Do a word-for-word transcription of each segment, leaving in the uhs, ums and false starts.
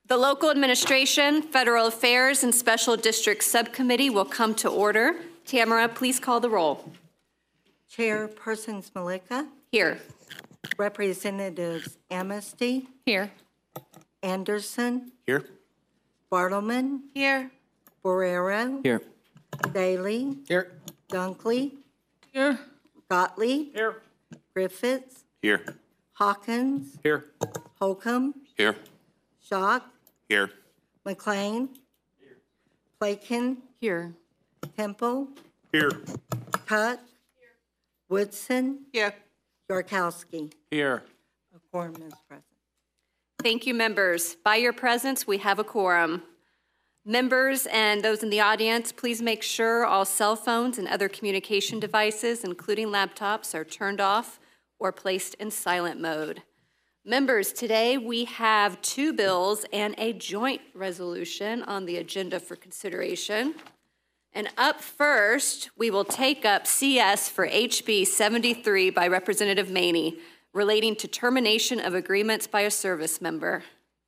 The Local Administration, Federal Affairs, and Special District Subcommittee will come to order. Tamara, please call the roll. Chairperson Smolika. Here. Representatives Amnesty. Here. Anderson. Here. Bartleman. Here. Borrero. Here. Daly. Here. Dunkley. Here. Gottlieb. Here. Griffiths. Here. Hawkins. Here. Holcomb. Here. Schock. Here. McLean. Plakin. Here. Temple. Here. Tuck. Woodson. Here. Yarkowski. Here. A quorum is present. Thank you, members. By your presence, we have a quorum. Members and those in the audience, please make sure all cell phones and other communication devices, including laptops, are turned off or placed in silent mode. Members, today we have two bills and a joint resolution on the agenda for consideration. And up first, we will take up C S for H B seventy-three by Representative Maney, relating to termination of agreements by a service member.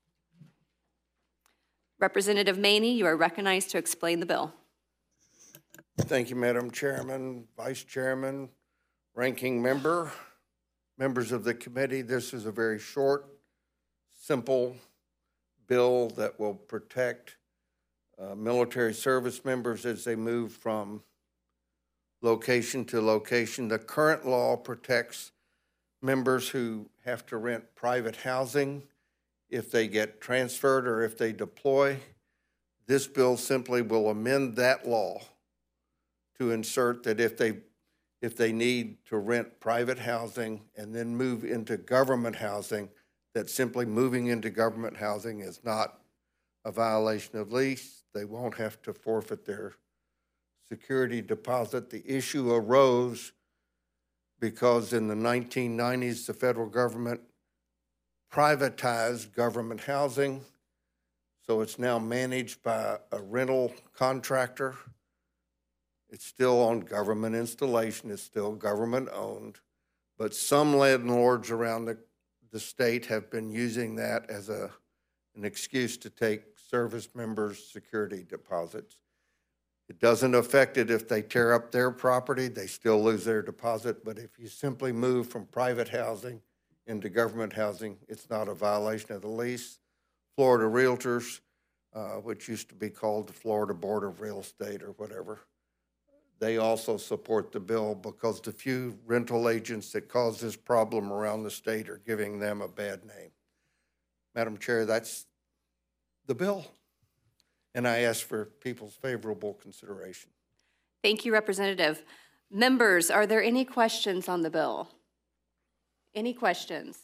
Representative Maney, you are recognized to explain the bill. Thank you, Madam Chairman, Vice Chairman, Ranking Member, members of the committee. This is a very short, simple bill that will protect uh, military service members as they move from location to location. The current law protects members who have to rent private housing if they get transferred or if they deploy. This bill simply will amend that law to insert that if they if they need to rent private housing and then move into government housing, that simply moving into government housing is not a violation of lease. They won't have to forfeit their security deposit. The issue arose because in the nineteen nineties, the federal government privatized government housing, so it's now managed by a rental contractor. It's still on government installation, it's still government owned, but some landlords around the, the state have been using that as a, an excuse to take service members' security deposits. It doesn't affect it if they tear up their property, they still lose their deposit, but if you simply move from private housing into government housing, it's not a violation of the lease. Florida Realtors, uh, which used to be called the Florida Board of Real Estate or whatever, they also support the bill because the few rental agents that cause this problem around the state are giving them a bad name. Madam Chair, that's the bill, and I ask for people's favorable consideration. Thank you, Representative. Members, are there any questions on the bill? Any questions?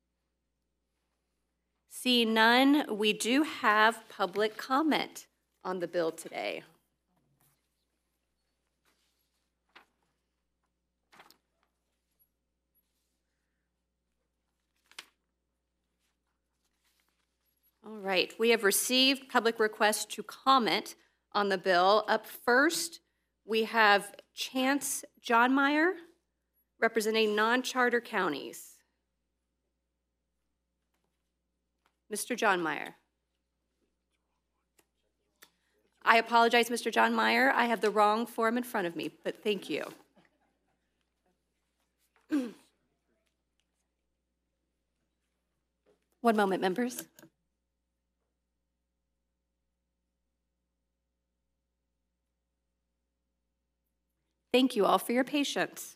Seeing none, we do have public comment on the bill today. All right, we have received public requests to comment on the bill. Up first, we have Chance Johnmeyer, representing non-charter counties. Mister Johnmeyer. I apologize, Mister Johnmeyer. I have the wrong form in front of me, but thank you. One moment, members. Thank you all for your patience.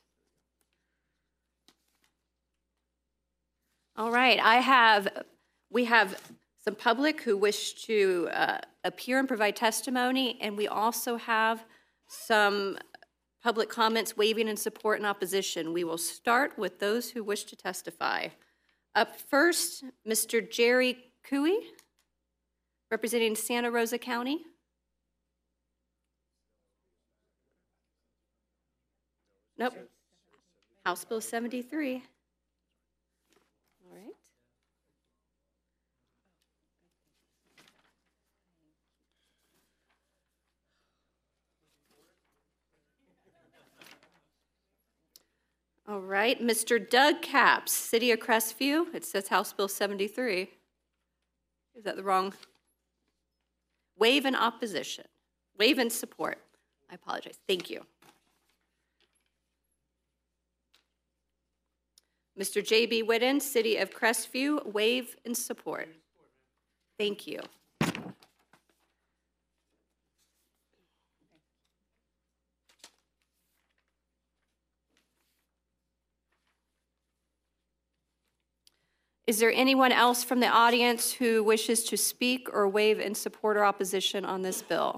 All right, I have, we have some public who wish to uh, appear and provide testimony, and we also have some public comments waiving in support and opposition. We will start with those who wish to testify. Up first, Mister Jerry Cooey, representing Santa Rosa County. Nope. House Bill seventy-three. All right. All right, Mister Doug Capps, City of Crestview. It says House Bill seventy-three. Is that the wrong? Waive in opposition. Waive in support. I apologize. Thank you. Mister J B Whitten, City of Crestview, waive in support. Thank you. Is there anyone else from the audience who wishes to speak or waive in support or opposition on this bill?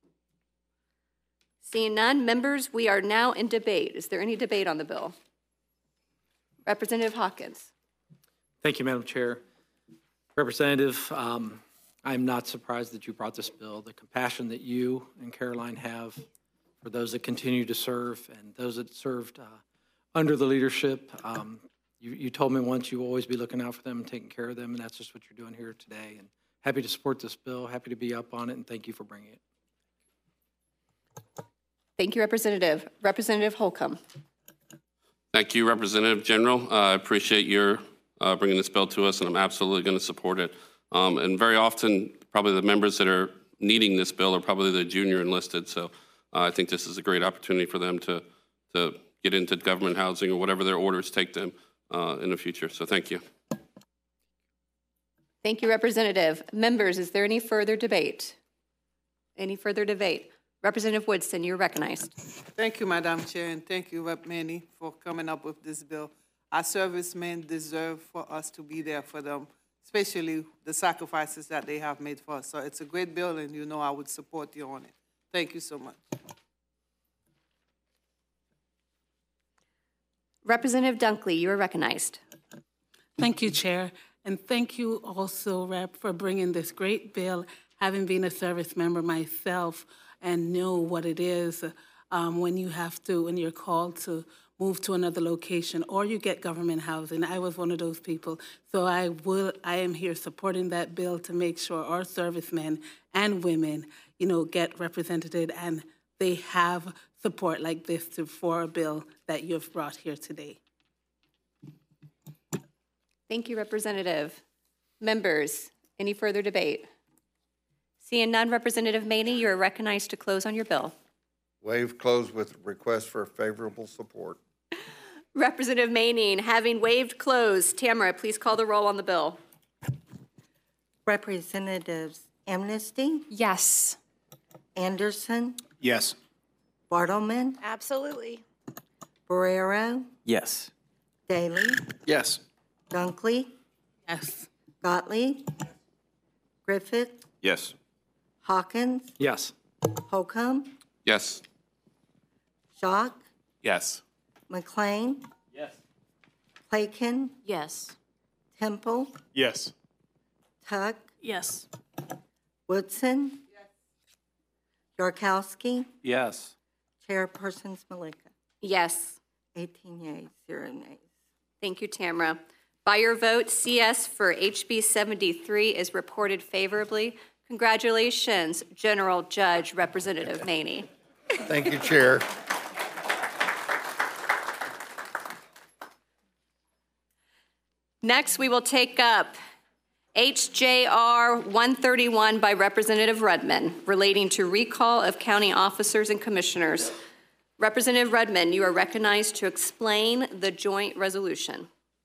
Seeing none, members, we are now in debate. Is there any debate on the bill? Representative Hawkins. Thank you, Madam Chair. Representative, um, I'm not surprised that you brought this bill. The compassion that you and Caroline have for those that continue to serve and those that served uh, under the leadership, um, You, you told me once you will always be looking out for them and taking care of them, and that's just what you're doing here today. And happy to support this bill, happy to be up on it, and thank you for bringing it. Thank you, Representative. Representative Holcomb. Thank you, Representative General. Uh, I appreciate your uh, bringing this bill to us, and I'm absolutely going to support it. Um, and very often, probably the members that are needing this bill are probably the junior enlisted, so uh, I think this is a great opportunity for them to, to get into government housing or whatever their orders take them Uh, in the future. So thank you. Thank you, Representative. Members, is there any further debate? Any further debate? Representative Woodson, you're recognized. Thank you, Madam Chair, and thank you, Representative Maney, for coming up with this bill. Our servicemen deserve for us to be there for them, especially the sacrifices that they have made for us. So it's a great bill, and you know I would support you on it. Thank you so much. Representative Dunkley, you are recognized. Thank you, Chair. And thank you also, Rep, for bringing this great bill, having been a service member myself and know what it is um, when you have to, when you're called to move to another location or you get government housing. I was one of those people. So I will, I am here supporting that bill to make sure our servicemen and women, you know, get represented and they have support like this to, for a bill that you have brought here today. Thank you, Representative. Members, any further debate? Seeing none, Representative Maney, you are recognized to close on your bill. Waive close with request for favorable support. Representative Maney, having waived close, Tamara, please call the roll on the bill. Representatives Amnesty, Yes. Anderson, Yes. Bartleman, Absolutely. Barrero, Yes. Daly, Yes. Dunkley, Yes. Gottlieb, Griffith, Yes. Hawkins, Yes. Holcomb, Yes. Schock, Yes. McLean, Yes. Clayton, Yes. Temple, Yes. Tuck, Yes. Woodson, Yarkowski, Yes. Chairperson Smolika. Yes. eighteen yeas, zero nays. Thank you, Tamara. By your vote, C S for H B seventy-three is reported favorably. Congratulations, General Judge Representative Maney. Thank you, Chair. Next, we will take up H J R one thirty-one by Representative Rudman relating to recall of county officers and commissioners. Representative Rudman, you are recognized to explain the joint resolution.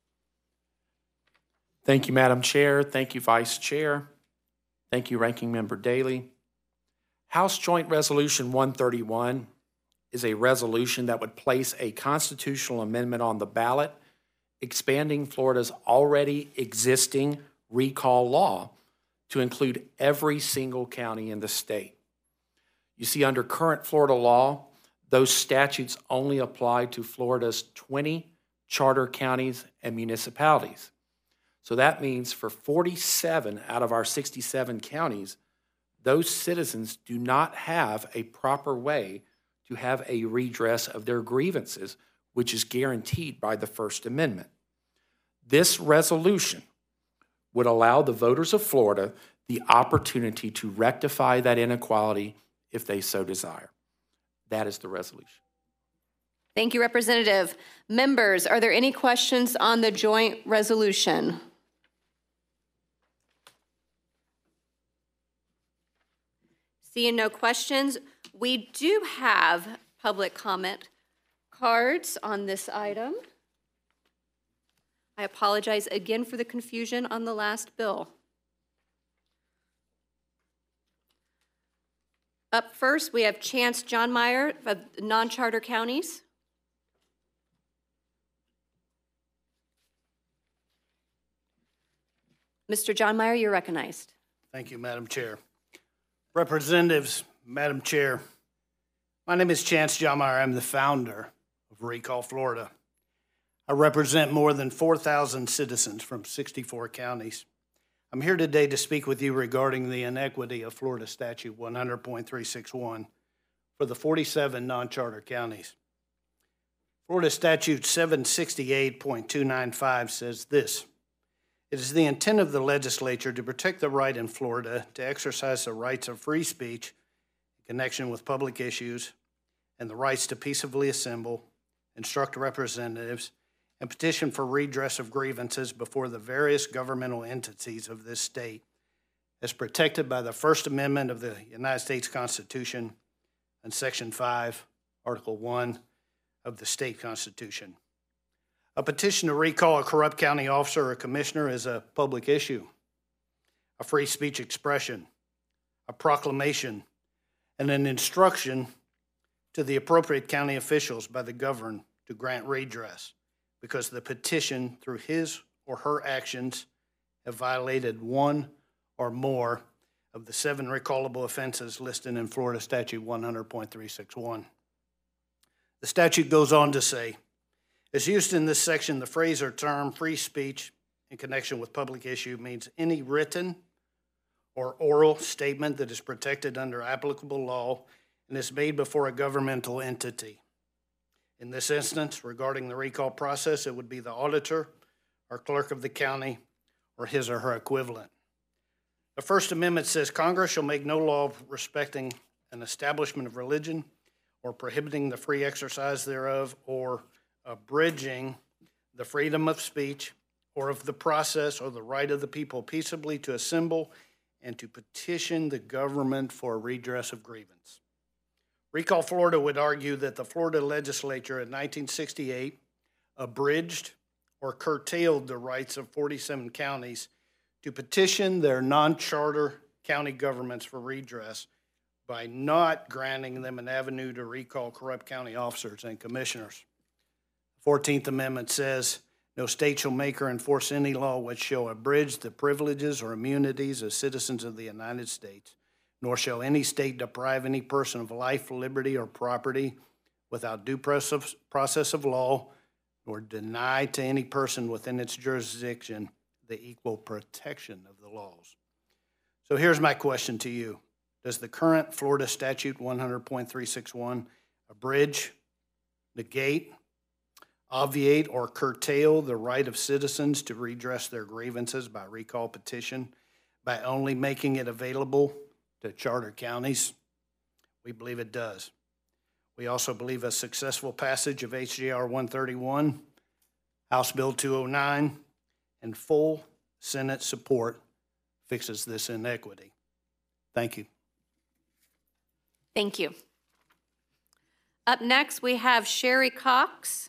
Thank you, Madam Chair. Thank you, Vice Chair. Thank you, Ranking Member Daly. House Joint Resolution one thirty-one is a resolution that would place a constitutional amendment on the ballot, expanding Florida's already existing recall law to include every single county in the state. You see, under current Florida law, those statutes only apply to Florida's twenty charter counties and municipalities. So that means for forty-seven out of our sixty-seven counties, those citizens do not have a proper way to have a redress of their grievances, which is guaranteed by the First Amendment. This resolution would allow the voters of Florida the opportunity to rectify that inequality if they so desire. That is the resolution. Thank you, Representative. Members, are there any questions on the joint resolution? Seeing no questions, we do have public comment cards on this item. I apologize again for the confusion on the last bill. Up first, we have Chance John Meyer of non-charter counties. Mister John Meyer, you're recognized. Thank you, Madam Chair. Representatives, Madam Chair, my name is Chance John Meyer. I'm the founder of Recall Florida. I represent more than four thousand citizens from sixty-four counties. I'm here today to speak with you regarding the inequity of Florida Statute one hundred point three six one for the forty-seven non-charter counties. Florida Statute seven sixty-eight point two nine five says this: it is the intent of the legislature to protect the right in Florida to exercise the rights of free speech in connection with public issues and the rights to peaceably assemble, instruct representatives, and petition for redress of grievances before the various governmental entities of this state as protected by the First Amendment of the United States Constitution and Section five, Article one of the state constitution. A petition to recall a corrupt county officer or commissioner is a public issue, a free speech expression, a proclamation, and an instruction to the appropriate county officials by the governed to grant redress because the petition, through his or her actions, have violated one or more of the seven recallable offenses listed in Florida Statute one hundred point three six one. The statute goes on to say, as used in this section, the phrase or term free speech in connection with public issue means any written or oral statement that is protected under applicable law and is made before a governmental entity. In this instance, regarding the recall process, it would be the auditor or clerk of the county or his or her equivalent. The First Amendment says Congress shall make no law respecting an establishment of religion or prohibiting the free exercise thereof or abridging the freedom of speech or of the process or the right of the people peaceably to assemble and to petition the government for a redress of grievance. Recall Florida would argue that the Florida legislature in nineteen sixty-eight abridged or curtailed the rights of forty-seven counties to petition their non-charter county governments for redress by not granting them an avenue to recall corrupt county officers and commissioners. The fourteenth Amendment says, no state shall make or enforce any law which shall abridge the privileges or immunities of citizens of the United States, nor shall any state deprive any person of life, liberty, or property without due process of law, nor deny to any person within its jurisdiction the equal protection of the laws. So here's my question to you. Does the current Florida Statute one hundred point three six one abridge, negate, obviate, or curtail the right of citizens to redress their grievances by recall petition by only making it available to charter counties? We believe it does. We also believe a successful passage of H J R one thirty-one, House Bill two oh nine, and full Senate support fixes this inequity. Thank you. Thank you. Up next, we have Sherry Cox.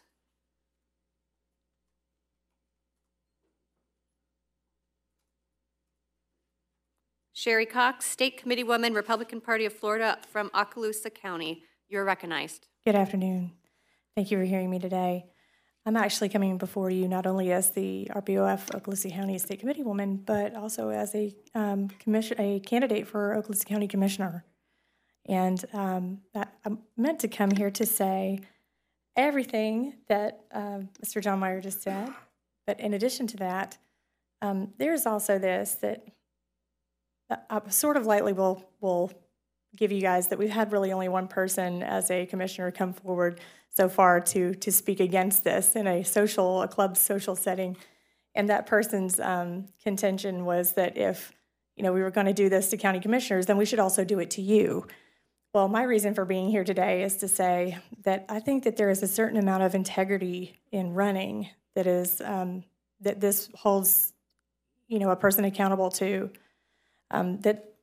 Sherry Cox, State Committee Woman, Republican Party of Florida from Okaloosa County. You're recognized. Good afternoon. Thank you for hearing me today. I'm actually coming before you not only as the R P O F Okaloosa County State Committee Woman, but also as a um, commission, a candidate for Okaloosa County Commissioner. And um, I'm meant to come here to say everything that uh, Mister John Meyer just said. But in addition to that, um, there's also this that I sort of lightly will will give you guys that we've had really only one person as a commissioner come forward so far to to speak against this in a social, a club social setting. And that person's um, contention was that if, you know, we were going to do this to county commissioners, then we should also do it to you. Well, my reason for being here today is to say that I think that there is a certain amount of integrity in running that is, um, that this holds, you know, a person accountable to, um, that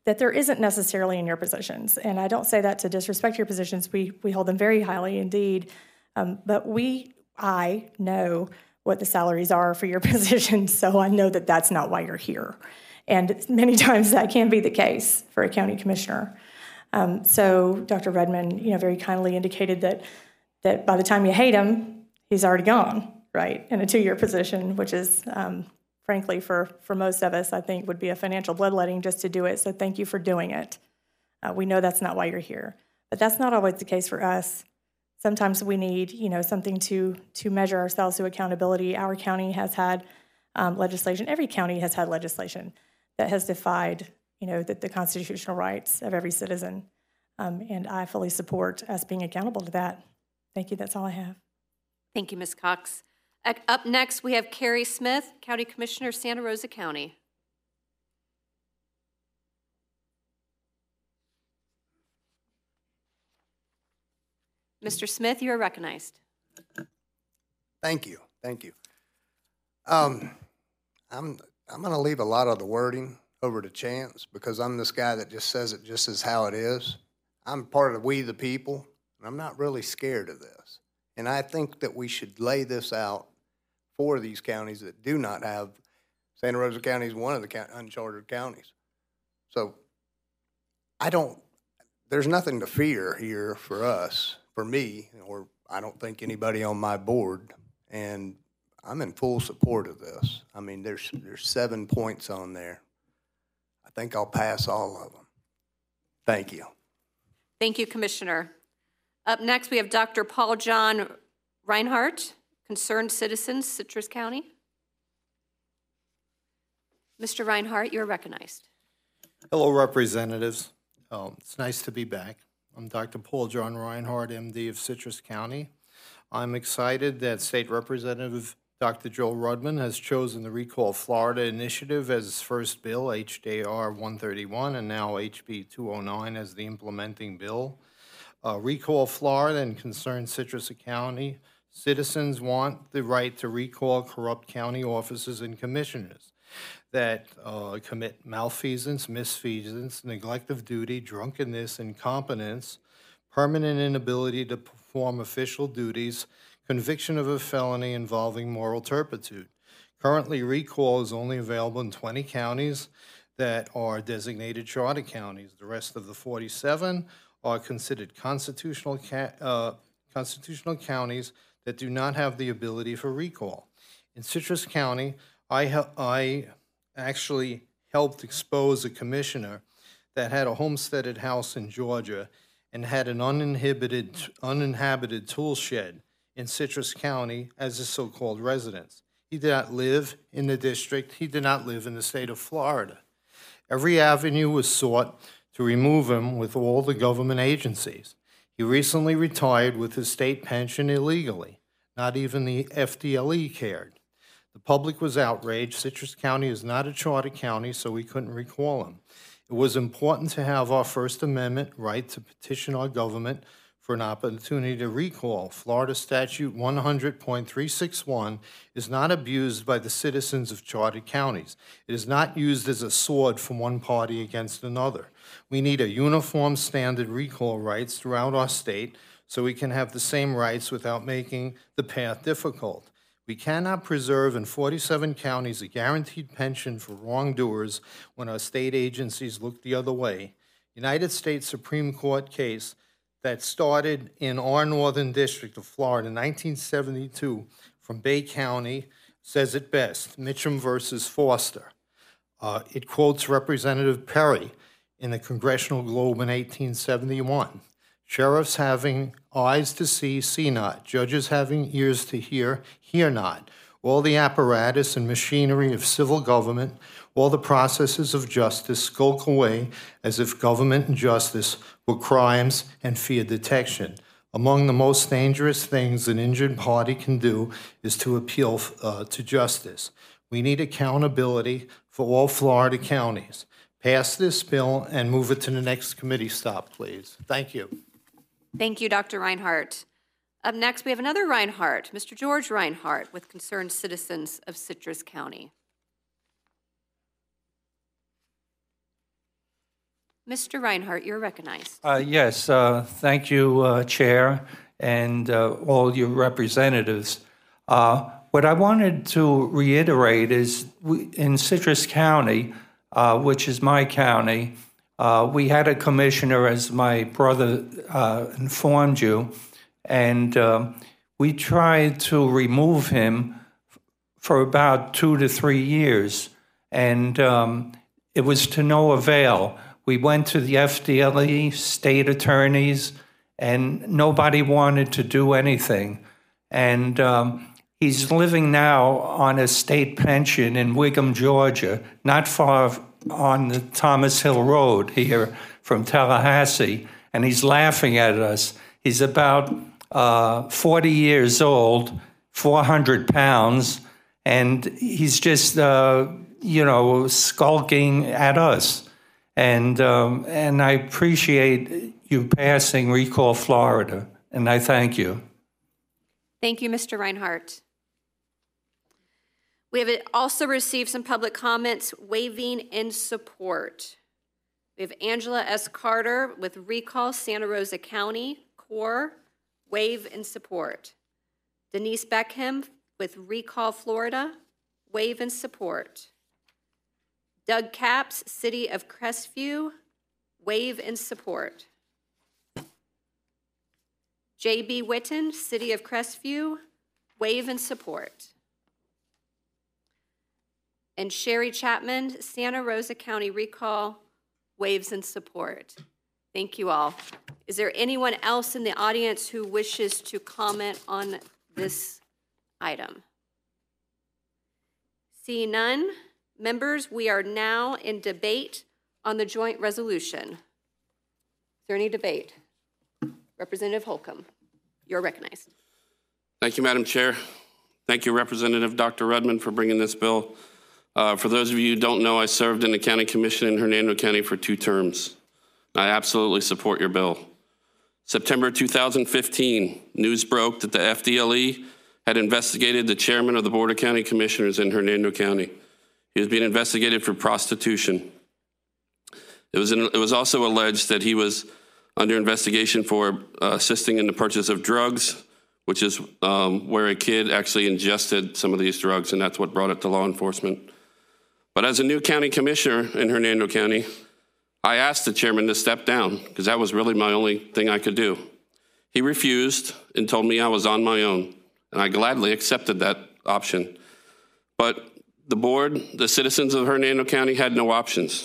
that there isn't necessarily in your positions. And I don't say that to disrespect your positions. We, we hold them very highly indeed. Um, but we, I know what the salaries are for your positions, so I know that that's not why you're here. And many times that can be the case for a county commissioner. Um, so Doctor Redmond, you know, very kindly indicated that that by the time you hate him, he's already gone, right, in a two-year position, which is, um, frankly, for, for most of us, I think would be a financial bloodletting just to do it. So thank you for doing it. Uh, we know that's not why you're here. But that's not always the case for us. Sometimes we need, you know, something to to measure ourselves to accountability. Our county has had um, legislation. Every county has had legislation that has defied, you know, the, the constitutional rights of every citizen. Um, and I fully support us being accountable to that. Thank you. That's all I have. Thank you, Miz Cox. Uh, Up next, we have Carrie Smith, County Commissioner, Santa Rosa County. Mister Smith, you are recognized. Thank you, thank you. Um, I'm I'm going to leave a lot of the wording over to Chance because I'm this guy that just says it just as how it is. I'm part of We the People, and I'm not really scared of this. And I think that we should lay this out for these counties that do not have. Santa Rosa County is one of the unchartered counties. So I don't. There's nothing to fear here for us. For me, or I don't think anybody on my board, and I'm in full support of this. I mean, there's there's seven points on there. I think I'll pass all of them. Thank you. Thank you, Commissioner. Up next, we have Doctor Paul John Reinhardt, Concerned Citizens, Citrus County. Mister Reinhardt, you're recognized. Hello, representatives. Um, it's nice to be back. I'm Doctor Paul John Reinhardt, M D of Citrus County. I'm excited that State Representative Doctor Joel Rudman has chosen the Recall Florida Initiative as his first bill, H J R one thirty-one, and now H B two oh nine as the implementing bill. Uh, Recall Florida and Concerned Citrus County citizens want the right to recall corrupt county officers and commissioners that uh, commit malfeasance, misfeasance, neglect of duty, drunkenness, incompetence, permanent inability to perform official duties, conviction of a felony involving moral turpitude. Currently, recall is only available in twenty counties that are designated charter counties. The rest of the forty-seven are considered constitutional, ca uh, constitutional counties that do not have the ability for recall. In Citrus County, I, I actually helped expose a commissioner that had a homesteaded house in Georgia and had an uninhibited, uninhabited tool shed in Citrus County as a so-called residence. He did not live in the district. He did not live in the state of Florida. Every avenue was sought to remove him with all the government agencies. He recently retired with his state pension illegally. Not even the F D L E cared. The public was outraged. Citrus County is not a charter county, so we couldn't recall him. It was important to have our First Amendment right to petition our government for an opportunity to recall. Florida Statute one hundred point three six one is not abused by the citizens of chartered counties. It is not used as a sword from one party against another. We need a uniform standard recall rights throughout our state so we can have the same rights without making the path difficult. We cannot preserve in forty-seven counties a guaranteed pension for wrongdoers when our state agencies look the other way. United States Supreme Court case that started in our Northern District of Florida in nineteen seventy-two from Bay County says it best, Mitchum versus Foster. Uh, it quotes Representative Perry in the Congressional Globe in eighteen seventy-one. Sheriffs having eyes to see, see not. Judges having ears to hear, hear not. All the apparatus and machinery of civil government, all the processes of justice skulk away as if government and justice were crimes and feared detection. Among the most dangerous things an injured party can do is to appeal uh, to justice. We need accountability for all Florida counties. Pass this bill and move it to the next committee stop, please. Thank you. Thank you, Doctor Reinhardt. Up next, we have another Reinhardt, Mister George Reinhardt, with Concerned Citizens of Citrus County. Mister Reinhardt, you're recognized. Uh, Yes, uh, thank you, uh, Chair, and uh, all your representatives. Uh, What I wanted to reiterate is we- in Citrus County, uh, which is my county, uh, we had a commissioner, as my brother uh, informed you, and um, we tried to remove him for about two to three years, and um, it was to no avail. We went to the F D L E, state attorneys, and nobody wanted to do anything. And um, he's living now on a state pension in Wiggum, Georgia, not far on the Thomas Hill Road here from Tallahassee, and he's laughing at us. He's about uh, forty years old, four hundred pounds, and he's just, uh, you know, skulking at us. And um, and I appreciate you passing Recall Florida, and I thank you. Thank you, Mister Reinhardt. We have also received some public comments waiving in support. We have Angela S. Carter with Recall Santa Rosa County, Core, waive in support. Denise Beckham with Recall Florida, waive in support. Doug Capps, City of Crestview, waive in support. J B Witten, City of Crestview, waive in support. And Sherry Chapman, Santa Rosa County Recall, waves in support. Thank you all. Is there anyone else in the audience who wishes to comment on this item? Seeing none, members, we are now in debate on the joint resolution. Is there any debate? Representative Holcomb, you're recognized. Thank you, Madam Chair. Thank you, Representative Doctor Rudman, for bringing this bill. Uh, for those of you who don't know, I served in the County Commission in Hernando County for two terms. I absolutely support your bill. September two thousand fifteen, news broke that the F D L E had investigated the chairman of the Board of County Commissioners in Hernando County. He was being investigated for prostitution. It was, in, it was also alleged that he was under investigation for uh, assisting in the purchase of drugs, which is um, where a kid actually ingested some of these drugs, and that's what brought it to law enforcement. But as a new county commissioner in Hernando County, I asked the chairman to step down because that was really my only thing I could do. He refused and told me I was on my own, and I gladly accepted that option. But the board, the citizens of Hernando County had no options.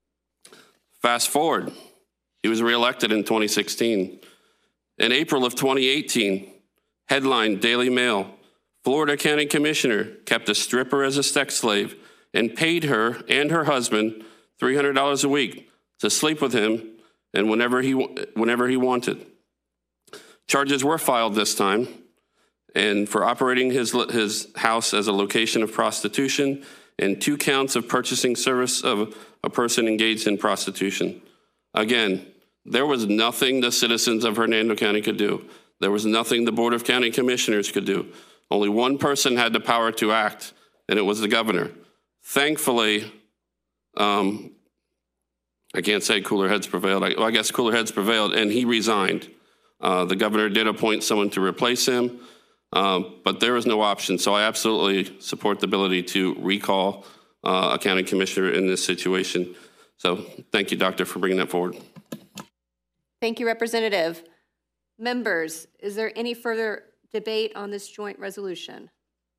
Fast forward, he was reelected in twenty sixteen. In April of twenty eighteen, headline Daily Mail, Florida County Commissioner kept a stripper as a sex slave and paid her and her husband three hundred dollars a week to sleep with him and whenever he, whenever he wanted. Charges were filed this time, and for operating his, his house as a location of prostitution, and two counts of purchasing service of a person engaged in prostitution. Again, there was nothing the citizens of Hernando County could do. There was nothing the Board of County Commissioners could do. Only one person had the power to act, and it was the governor. Thankfully, um, I can't say cooler heads prevailed. I, well, I guess cooler heads prevailed, and he resigned. Uh, the governor did appoint someone to replace him, um, but there was no option. So I absolutely support the ability to recall uh, a county commissioner in this situation. So thank you, Doctor, for bringing that forward. Thank you, Representative. Members, is there any further debate on this joint resolution?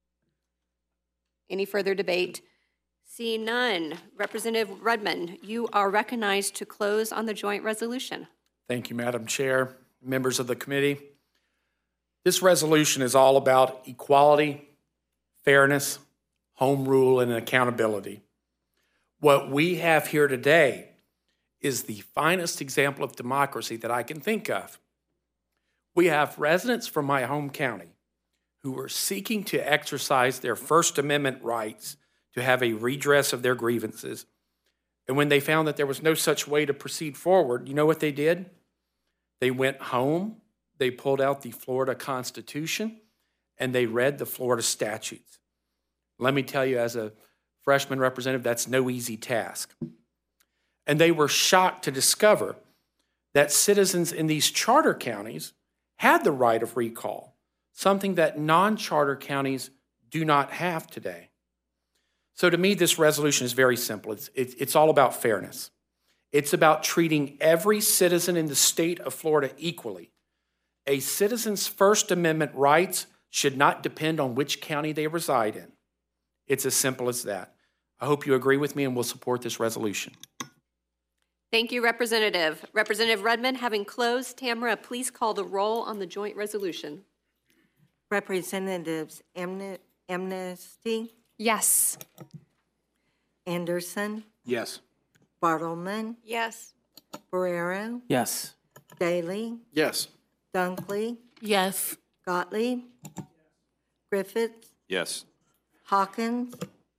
Any further debate? Seeing none, Representative Rudman, you are recognized to close on the joint resolution. Thank you, Madam Chair, members of the committee. This resolution is all about equality, fairness, home rule, and accountability. What we have here today is the finest example of democracy that I can think of. We have residents from my home county who are seeking to exercise their First Amendment rights to have a redress of their grievances. And when they found that there was no such way to proceed forward, you know what they did? They went home, they pulled out the Florida Constitution, and they read the Florida statutes. Let me tell you, as a freshman representative, that's no easy task. And they were shocked to discover that citizens in these charter counties had the right of recall, something that non-charter counties do not have today. So to me, this resolution is very simple. It's, it, it's all about fairness. It's about treating every citizen in the state of Florida equally. A citizen's First Amendment rights should not depend on which county they reside in. It's as simple as that. I hope you agree with me and will support this resolution. Thank you, Representative. Representative Rudman, having closed, Tamara, please call the roll on the joint resolution. Representatives Amne- Amnesty, Yes. Anderson, Yes. Bartleman, Yes. Barrero, Yes. Daly, Yes. Dunkley, Yes. Gottlieb, Griffiths, Yes. Hawkins,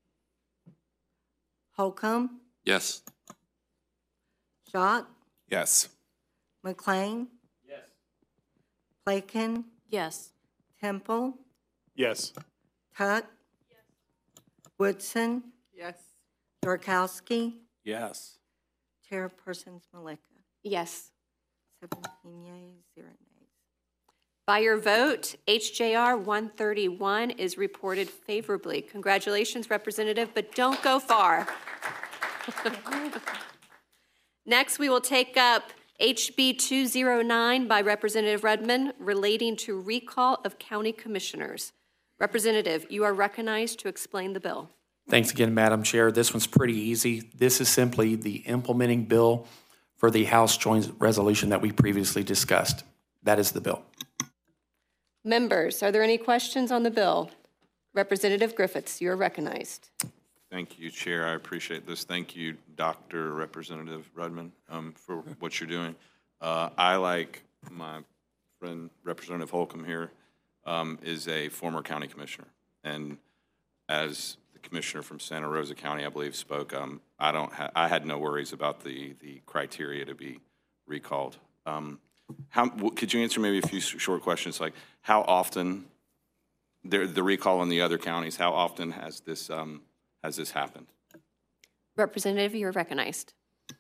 Holcomb, Yes. Schott, Yes. McLean, Yes. Plakin, Yes. Temple, Yes. Tuck, Woodson, Yes. Dorkowski, Yes. Chairpersons Malika. Yes. seventeen yeas, zero nays. By your vote, H J R one thirty-one is reported favorably. Congratulations, Representative, but don't go far. Next, we will take up H B two oh nine by Representative Rudman relating to recall of county commissioners. Representative, you are recognized to explain the bill. Thanks again, Madam Chair. This one's pretty easy. This is simply the implementing bill for the House Joint Resolution that we previously discussed. That is the bill. Members, are there any questions on the bill? Representative Griffiths, you are recognized. Thank you, Chair. I appreciate this. Thank you, Doctor Representative Rudman, um, for what you're doing. Uh, I, like my friend Representative Holcomb here, um, is a former county commissioner. And as the commissioner from Santa Rosa County, I believe, spoke, um, I don't ha- I had no worries about the, the criteria to be recalled. Um, how, w- could you answer maybe a few s- short questions, like how often, the, the recall in the other counties, how often has this um, has this happened? Representative, you are recognized.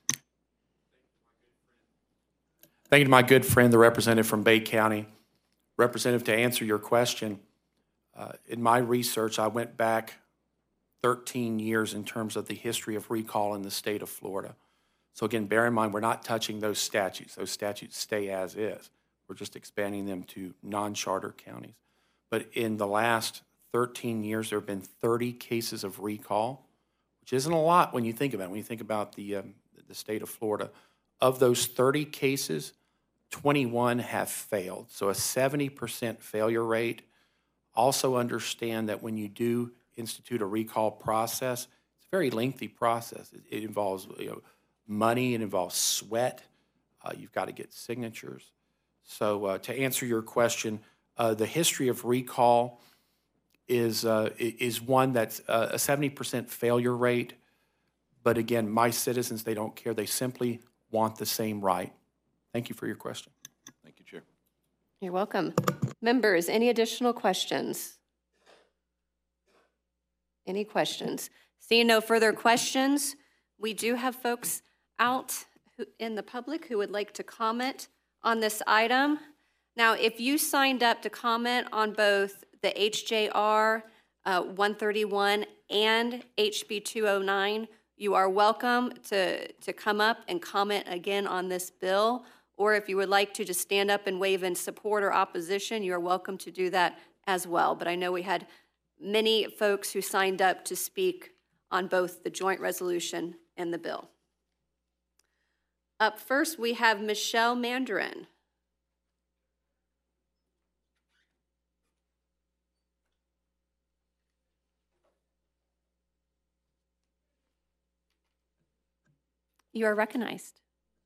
Thank you to my good friend, the representative from Bay County. Representative, to answer your question, uh, in my research, I went back thirteen years in terms of the history of recall in the state of Florida. So again, bear in mind, we're not touching those statutes. Those statutes stay as is. We're just expanding them to non-charter counties. But in the last thirteen years, there have been thirty cases of recall, which isn't a lot when you think about it. When you think about the, um, the state of Florida, of those thirty cases, twenty-one have failed. So a seventy percent failure rate. Also understand that when you do institute a recall process, it's a very lengthy process. It, it involves you know, money, it involves sweat. Uh, you've got to get signatures. So uh, to answer your question, uh, the history of recall is uh, is one that's uh, a seventy percent failure rate. But again, my citizens, they don't care. They simply want the same right. Thank you for your question. Thank you, Chair. You're welcome. Members, any additional questions? Any questions? Seeing no further questions, we do have folks out who, in the public who would like to comment on this item. Now, if you signed up to comment on both the H J R uh, one thirty-one and H B two oh nine, you are welcome to, to come up and comment again on this bill. Or if you would like to just stand up and wave in support or opposition, you are welcome to do that as well. But I know we had many folks who signed up to speak on both the joint resolution and the bill. Up first, we have Michelle Mandarin. You are recognized.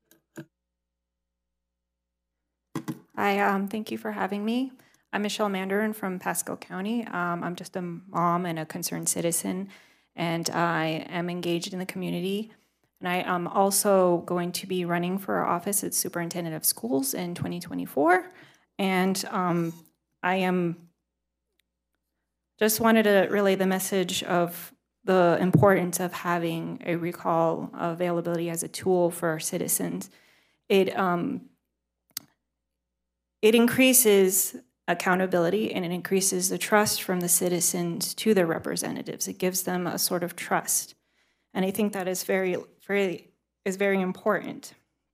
Hi, um, thank you for having me. I'm Michelle Mandarin from Pasco County. Um, I'm just a mom and a concerned citizen, and I am engaged in the community. And I am also going to be running for office as Superintendent of Schools in twenty twenty-four. And um, I am just wanted to relay the message of the importance of having a recall availability as a tool for our citizens. It, um, it increases accountability and it increases the trust from the citizens to their representatives. It gives them a sort of trust. And I think that is very, very, is very important.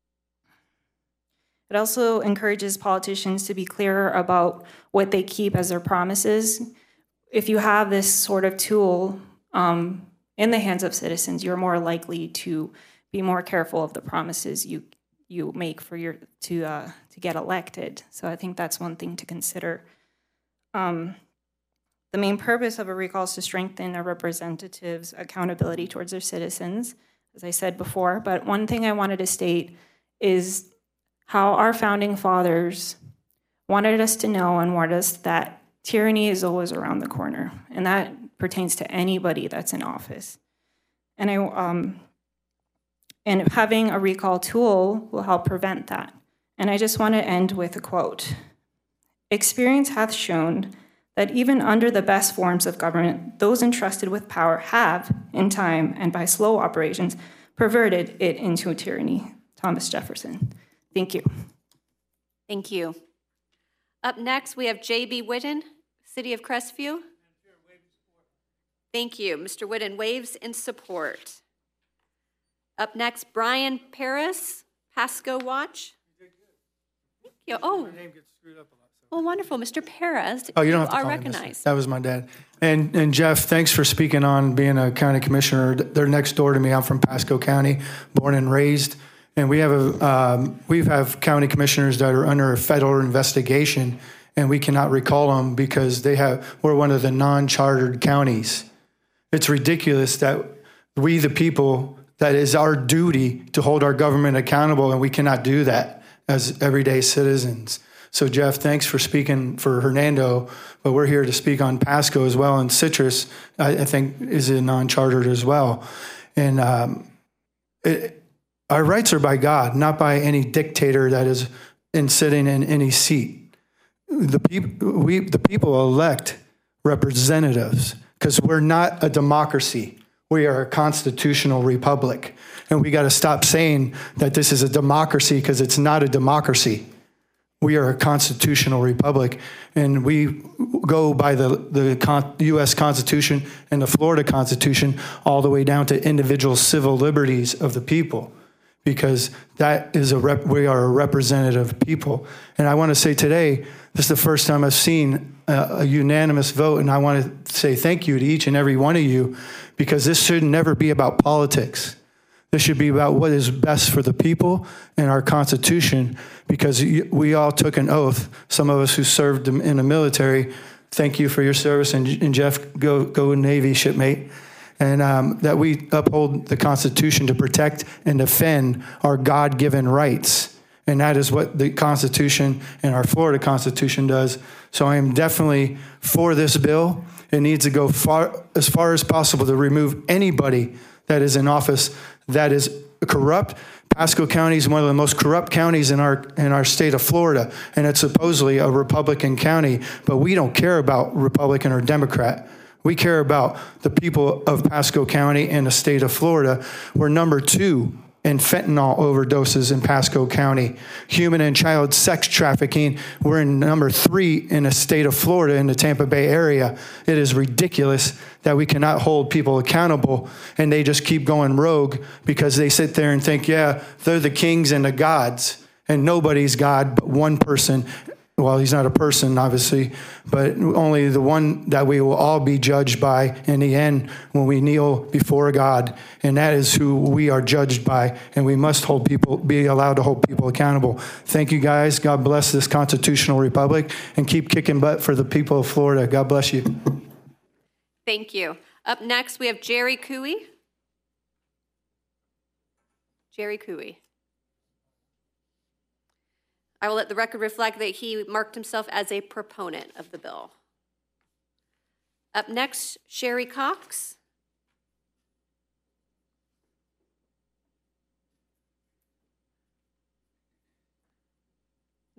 It also encourages politicians to be clearer about what they keep as their promises. If you have this sort of tool um, in the hands of citizens, you're more likely to be more careful of the promises you you make for your to uh, to get elected. So I think that's one thing to consider. Um, the main purpose of a recall is to strengthen our representatives' accountability towards their citizens, as I said before. But one thing I wanted to state is how our founding fathers wanted us to know and warned us that tyranny is always around the corner, and that pertains to anybody that's in office. And I, um, and having a recall tool will help prevent that. And I just want to end with a quote. "Experience hath shown that even under the best forms of government, those entrusted with power have, in time and by slow operations, perverted it into a tyranny." Thomas Jefferson. Thank you. Thank you. Up next, we have J B Whitten, City of Crestview. Thank you. Mister Whitten waves in support. Up next, Brian Paris, Pasco Watch. Thank you. Oh, well, wonderful. Mister Paris, oh, you don't have to are call me recognized. mister That was my dad. And and Jeff, thanks for speaking on being a county commissioner. They're next door to me. I'm from Pasco County, born and raised. And we have a um, we have county commissioners that are under a federal investigation, and we cannot recall them because they have we're one of the non-chartered counties. It's ridiculous that we, the people, that is our duty to hold our government accountable, and we cannot do that as everyday citizens. So, Jeff, thanks for speaking for Hernando, but we're here to speak on Pasco as well, and Citrus, I, I think, is a non-chartered as well. And um, it, our rights are by God, not by any dictator that is in sitting in any seat. The people, we, the people elect representatives because we're not a democracy. We are a constitutional republic. And we got to stop saying that this is a democracy because it's not a democracy. We are a constitutional republic, and we go by the, the U S Constitution and the Florida Constitution all the way down to individual civil liberties of the people, because that is a rep, we are a representative people. And I want to say today, this is the first time I've seen a, a unanimous vote, and I want to say thank you to each and every one of you, because this should never be about politics. This should be about what is best for the people and our Constitution, because we all took an oath. Some of us who served in the military, thank you for your service, and, and Jeff, go, go Navy, shipmate. And um, that we uphold the Constitution to protect and defend our God-given rights. And that is what the Constitution and our Florida Constitution does. So I am definitely for this bill. It needs to go far as far as possible to remove anybody that is in office that is corrupt. Pasco County is one of the most corrupt counties in our in our state of Florida, and it's supposedly a Republican county, but we don't care about Republican or Democrat. We care about the people of Pasco County and the state of Florida. We're number two in fentanyl overdoses in Pasco County. Human and child sex trafficking, we're in number three in the state of Florida in the Tampa Bay area. It is ridiculous that we cannot hold people accountable, and they just keep going rogue because they sit there and think, yeah, they're the kings and the gods, and nobody's God but one person. Well, he's not a person, obviously, but only the one that we will all be judged by in the end when we kneel before God, and that is who we are judged by, and we must hold people, be allowed to hold people accountable. Thank you, guys. God bless this constitutional republic, and keep kicking butt for the people of Florida. God bless you. Thank you. Up next, we have Jerry Cooey. Jerry Cooey. I will let the record reflect that he marked himself as a proponent of the bill. Up next, Sherry Cox.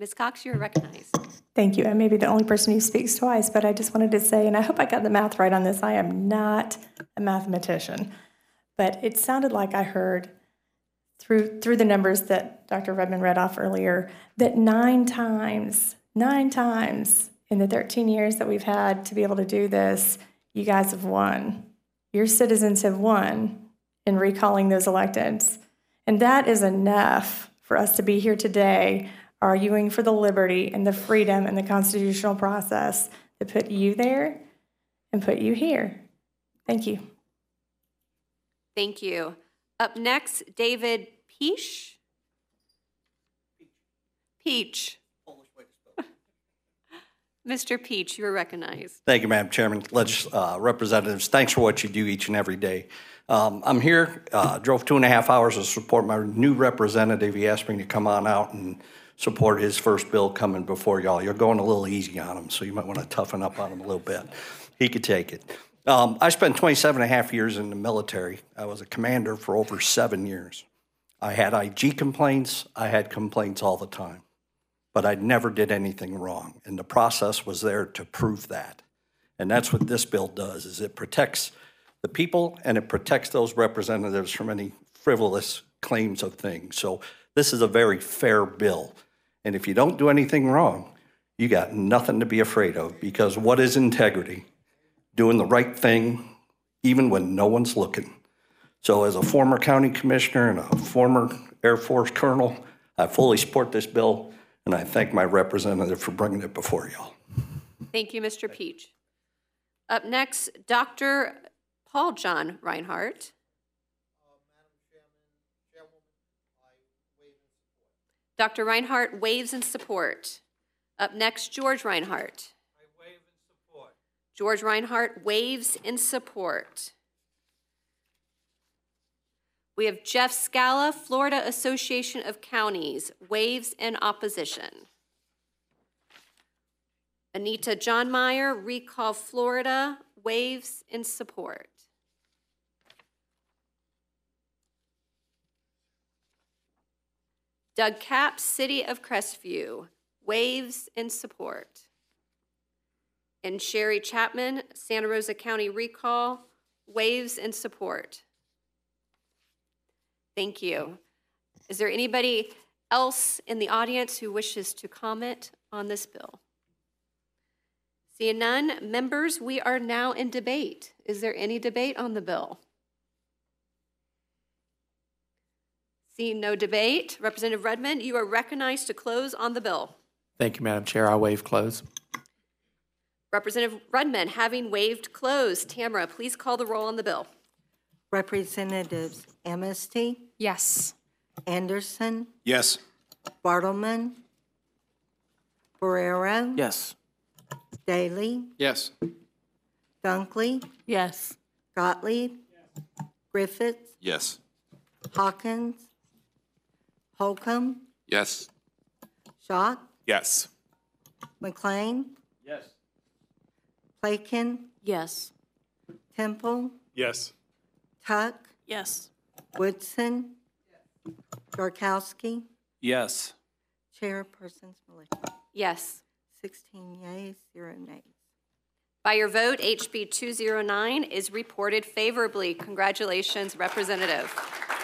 Miz Cox, you're recognized. Thank you. I may be the only person who speaks twice, but I just wanted to say, and I hope I got the math right on this, I am not a mathematician, but it sounded like I heard through through the numbers that Doctor Redmond read off earlier, that nine times, nine times in the thirteen years that we've had to be able to do this, you guys have won. Your citizens have won in recalling those electeds. And that is enough for us to be here today arguing for the liberty and the freedom and the constitutional process that put you there and put you here. Thank you. Thank you. Up next, David Peach. Peach. Mister Peach, you are recognized. Thank you, Madam Chairman. Legis- uh, representatives, thanks for what you do each and every day. Um, I'm here, uh, drove two and a half hours to support my new representative. He asked me to come on out and support his first bill coming before y'all. You're going a little easy on him, so you might want to toughen up on him a little bit. He could take it. Um, I spent twenty-seven and a half years in the military. I was a commander for over seven years. I had I G complaints. I had complaints all the time. But I never did anything wrong, and the process was there to prove that. And that's what this bill does, is it protects the people and it protects those representatives from any frivolous claims of things. So this is a very fair bill. And if you don't do anything wrong, you got nothing to be afraid of, because what is integrity? Doing the right thing even when no one's looking. So as a former county commissioner and a former Air Force colonel, I fully support this bill. And I thank my representative for bringing it before y'all. Thank you, Mister Peach. Up next, Doctor Paul John Reinhardt. Doctor Reinhardt waves in support. Up next, George Reinhardt. I wave in support. George Reinhardt waves in support. We have Jeff Scala, Florida Association of Counties, waves in opposition. Anita John Meyer, Recall Florida, waves in support. Doug Capps, City of Crestview, waves in support. And Sherry Chapman, Santa Rosa County Recall, waves in support. Thank you. Is there anybody else in the audience who wishes to comment on this bill? Seeing none, members, we are now in debate. Is there any debate on the bill? Seeing no debate, Representative Redmond, you are recognized to close on the bill. Thank you, Madam Chair. I waive close. Representative Redmond, having waived close, Tamara, please call the roll on the bill. Representatives Amnesty? Yes. Anderson? Yes. Bartleman? Barrero? Yes. Daly? Yes. Dunkley? Yes. Gottlieb? Griffiths? Yes. Hawkins? Holcomb? Yes. Schott? Yes. McLean? Yes. Plakin? Yes. Temple? Yes. Tuck? Yes. Woodson? Yarkowski? Yes. Chairperson Smolik? Yes. sixteen yeas, zero nays. By your vote, H B two oh nine is reported favorably. Congratulations, Representative.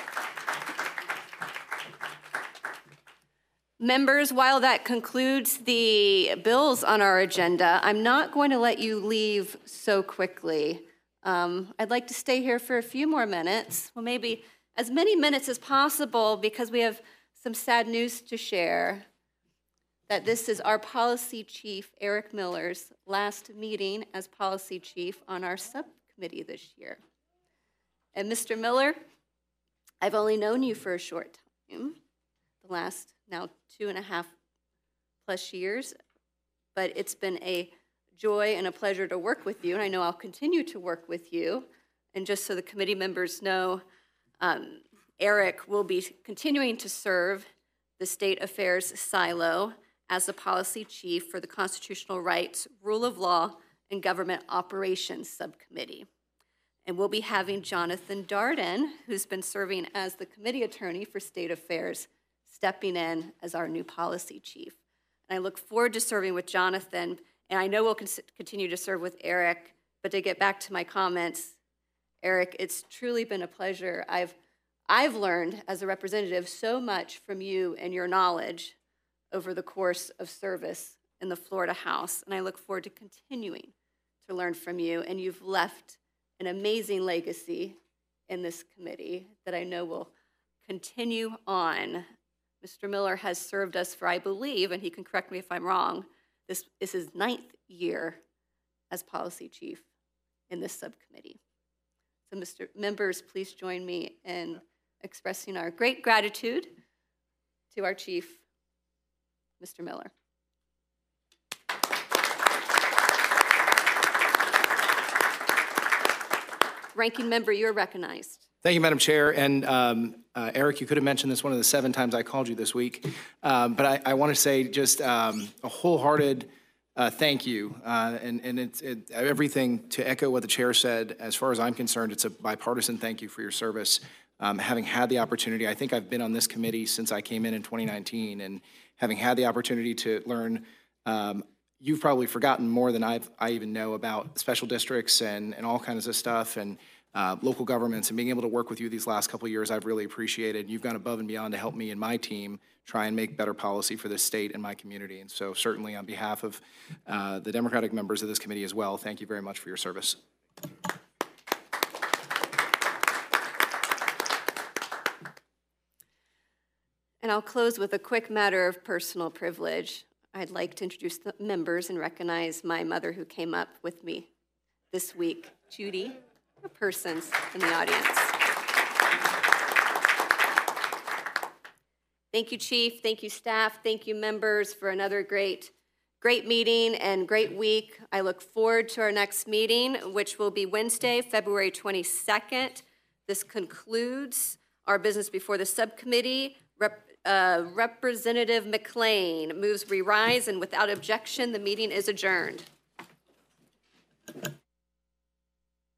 Members, while that concludes the bills on our agenda, I'm not going to let you leave so quickly. Um, I'd like to stay here for a few more minutes, well, maybe as many minutes as possible, because we have some sad news to share. That this is our policy chief, Eric Miller's, last meeting as policy chief on our subcommittee this year. And Mister Miller, I've only known you for a short time, the last now two and a half plus years, but it's been a joy and a pleasure to work with you, and I know I'll continue to work with you. And just so the committee members know, um, Eric will be continuing to serve the State Affairs Silo as the policy chief for the Constitutional Rights, Rule of Law, and Government Operations Subcommittee. And we'll be having Jonathan Darden, who's been serving as the committee attorney for State Affairs, stepping in as our new policy chief. And I look forward to serving with Jonathan, and I know we'll con- continue to serve with Eric. But to get back to my comments, Eric, it's truly been a pleasure. I've, I've learned as a representative so much from you and your knowledge over the course of service in the Florida House, and I look forward to continuing to learn from you. And you've left an amazing legacy in this committee that I know will continue on. Mister Miller has served us for, I believe, and he can correct me if I'm wrong, this is his ninth year as policy chief in this subcommittee. So, Mister Members, please join me in expressing our great gratitude to our chief, Mister Miller. Ranking member, you're recognized. Thank you, Madam Chair. And um, uh, Eric, you could have mentioned this one of the seven times I called you this week. Um, but I, I want to say just um, a wholehearted uh, thank you. Uh, and and it's it, everything to echo what the chair said. As far as I'm concerned, it's a bipartisan thank you for your service. Um, having had the opportunity, I think I've been on this committee since I came in in twenty nineteen. And having had the opportunity to learn, um, you've probably forgotten more than I've, I even know about special districts and, and all kinds of stuff. And Uh, local governments, and being able to work with you these last couple of years, I've really appreciated. You've gone above and beyond to help me and my team try and make better policy for this state and my community. And so certainly on behalf of uh, the Democratic members of this committee as well, thank you very much for your service. And I'll close with a quick matter of personal privilege. I'd like to introduce the members and recognize my mother who came up with me this week, Judy. Persons in the audience. Thank you, Chief. Thank you, staff. Thank you, members, for another great, great meeting and great week. I look forward to our next meeting, which will be Wednesday, February twenty-second. This concludes our business before the subcommittee. Rep, uh, Representative McLean moves we rise, and without objection, the meeting is adjourned.